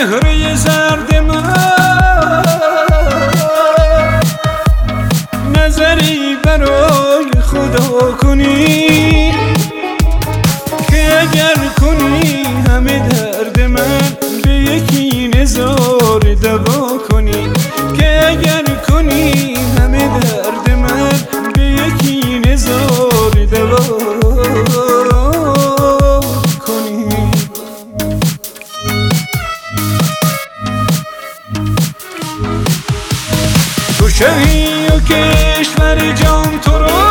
چهره زرد من نظری برای خدا کنی که اگر کنی همه درد من به یکی نزار دوا کنی که اگر کنی همه درد من به یکی نزار دوا کنی. تو شهی و کشور جان تو را،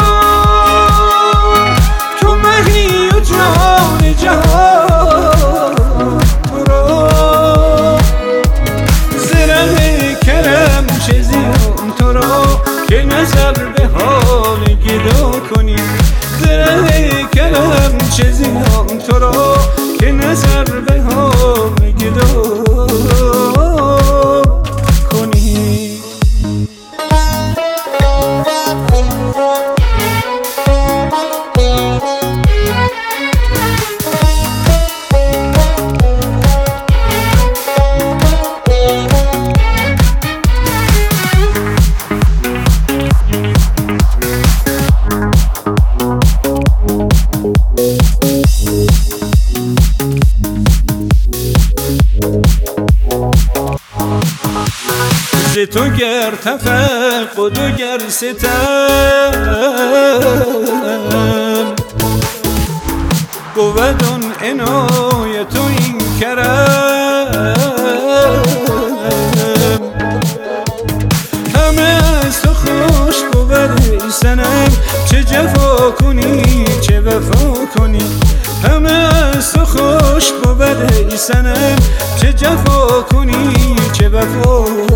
تو مهی و جان جهان تو را، زره کرم چه زیان تو را که نظر به حال گدا کنی. زره کرم چه زیان تو را که نظر به حال گدا کنی. ز تو گر تفقد و گر ستم بود آن عنایت و این کرم، همه از تو خوش بود ای صنم چه جفا کنی چه وفا کنی. همه از تو خوش بود ای صنم چه جفا کنی چه وفا